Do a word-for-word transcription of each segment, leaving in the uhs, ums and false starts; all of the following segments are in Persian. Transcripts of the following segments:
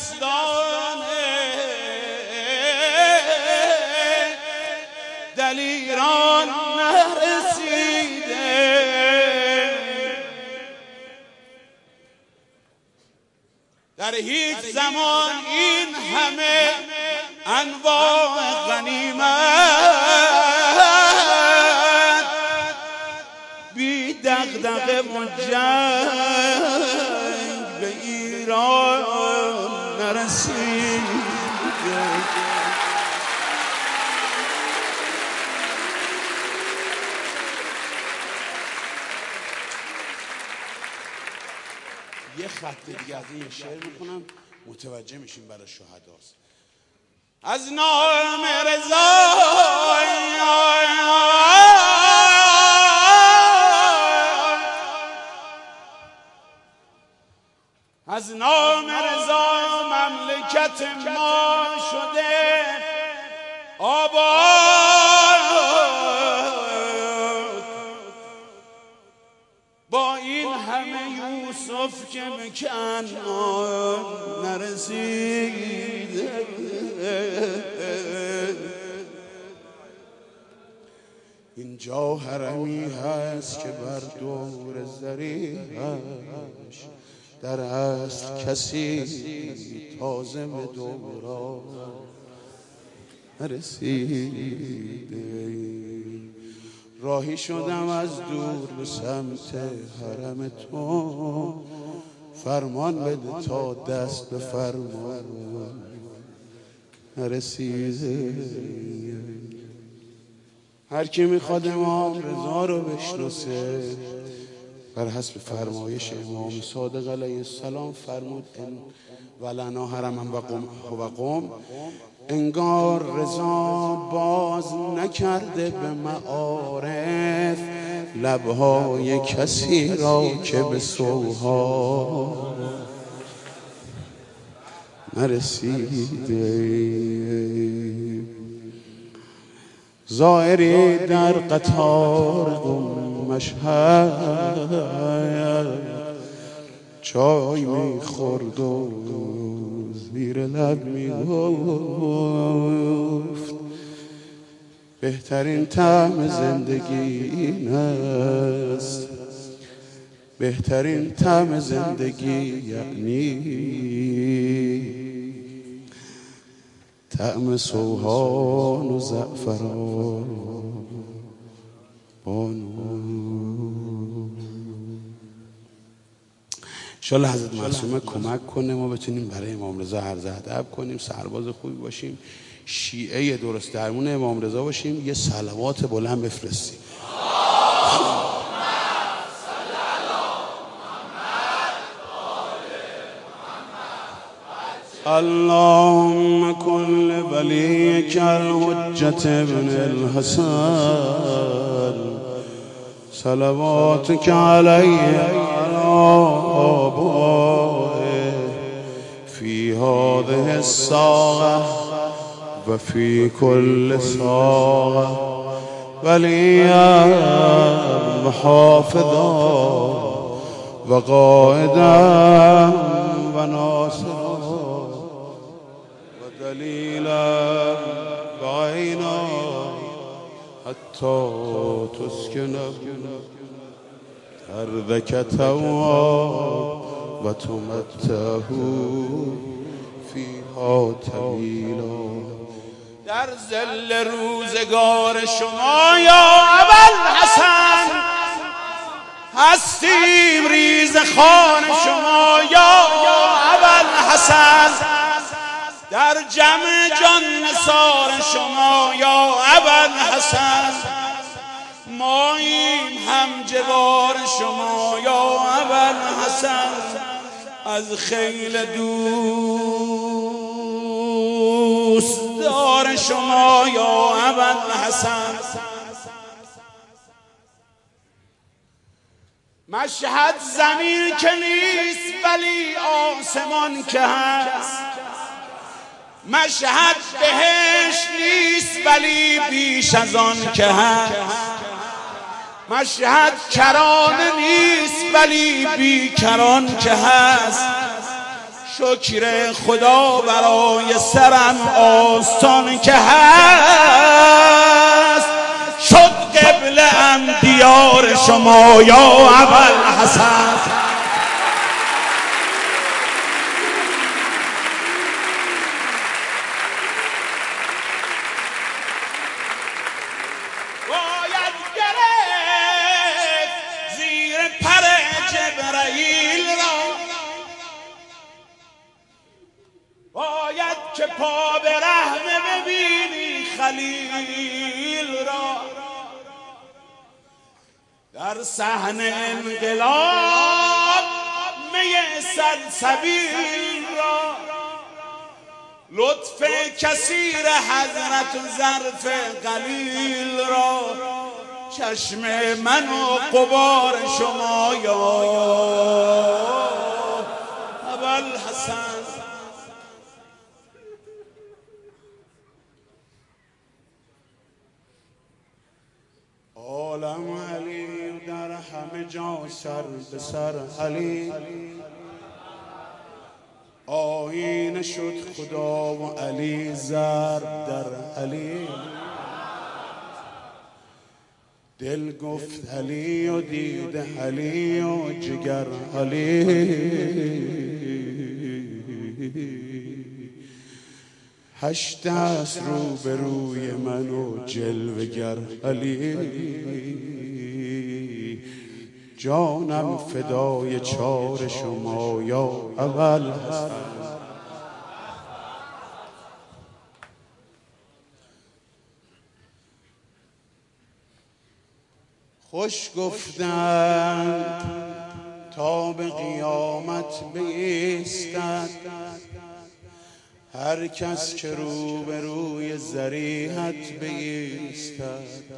دستان دلیران نرسیده، در هیچ زمان این همه انواع غنیمت بی دغدغه و جنگ به ایران نرسیده. یه خط دیگه از این شعر میکنم متوجه میشیم برای شهداست. از نام رضا از نام رضا مملکت ما شده آباد، با این همه یوسف که به کنعان نرسیده. اینجا حرمی هست که بر دور زریعش در است کسی تازه به دوران نرسیده. راهی شدم از دور به سمت حرم تو، فرمان بده تا دست به فرمان نرسیده. هر کی میخواد امام رضا رو بشناسه بر حسب فرمایش امام صادق علیه السلام فرمود ان ولنا حرما و قم و قم، انگار رضا باز نکرده به معارف لبهای کسی را که به سوها نرسیده. زائری در قطار قم مشهد چای میخورد و زیر لب میگفت بهترین طعم زندگی این است، بهترین طعم زندگی یعنی طعم سوهان و زعفران بانو. انشالله حضرت معصومه کمک کنه ما بتونیم برای امام رضا عرض ادب کنیم، سرباز خوبی باشیم، شیعه درست درمون امام رضا باشیم، یه صلوات بلند بفرستیم. اللهم کن لولیک الحجة ابن الحسن صلواتك علیه آبائه فی هذه الساعة و فی کل ساعة ولیا و حافظا و قائدا و ناصرا و دلیلا و عینا حتی تسکن أرضك تواب و تمتعه فیها طویلا. در ظل روزگار شما یا ابوالحسن هستیم، ریز خوان شما یا ابوالحسن در جمع جان نثار شما یا ابوالحسن ماییم هم جوار شما یا ابوالحسن از خیل دوست دار شما یا ابوالحسن. مشهد زمین که نیست ولی آسمان که هست، مشهد بهشت نیست ولی بیش از آن که هست، مشهد کرانه نیست ولی بیکران که هست، شکر خدا برای سرم آستان که هست، شد قبله ام دیار شما یا ابوالحسن. باید گرفت زیر پر جبرائیل را، باید که پا به رحمه ببینی خلیل را، در صحن انقلاب می سلسبیل را، لطف کثیر حضرت ظرف قلیل را، چشم من و غبار شما یا ابوالحسن. عالم علی در همه جا سر به سر علی، آینه شد خدا و علی ضرب در علی، دل گفت علی و دید علی و جگر علی، هشت است رو به روی من و جلوه گر علی، جانم فدای چار شما یا ابوالحسن. خوش گفتند تا به قیامت بایستد، هر کس که رو به روی ذریحت بایستد،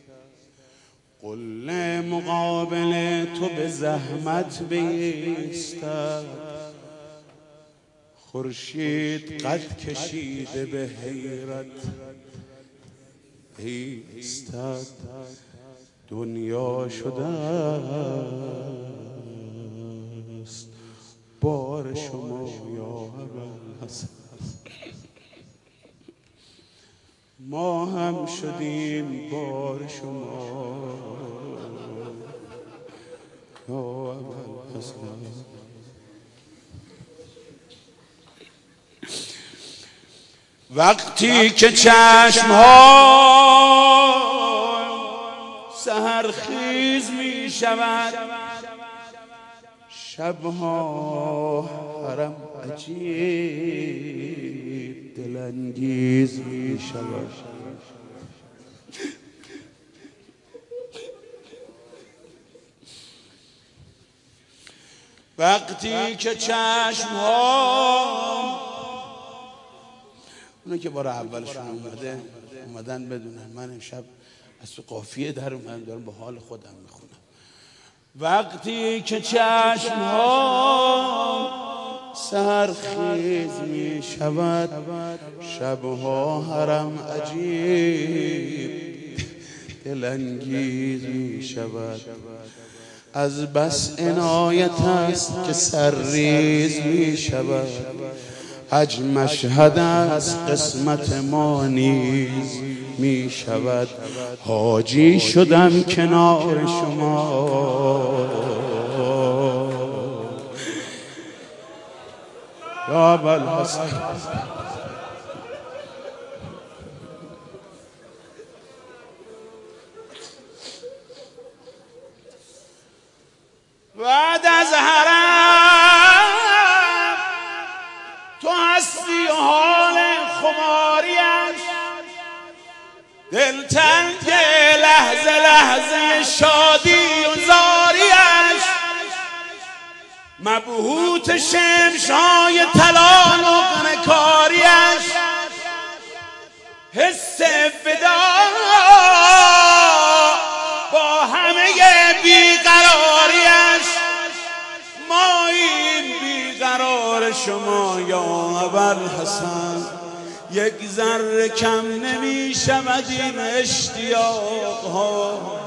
قله مقابل تو به زحمت بایستد، خورشید قد کشیده به حیرت ایستد، دنیا شده است بار شما یا ابوالحسن. ما هم شدیم بار شما یا ابوالحسن. وقتی که چشم‌ها سحرخیز می شود، شبها حرم عجیب دلانگیز می شود، وقتی که چشمها، اونو که بار اولشون اومده اومدن بدونن من امشب از تو قافیه در اومدم دارم به حال خودم میخونم، وقتی که چشمها سحرخیز می شود، شبها حرم عجیب دلانگیز می شود، از بس عنایت است که سرریز می شود، حج مشهد است قسمت ما نیز می شود، حاجی شدم کنار شما یا ابوالحسن. بعد از حرم تو هستی حال خماریش، دلتنگ لحظه لحظه شادی و زاریش، مبهوت شمشای طلا نقره کاریش، حس فدا با همه بیقراریش، ما این بیقرار شما یا ابوالحسن، یک ذره کم نمی شود این اشتیاق ها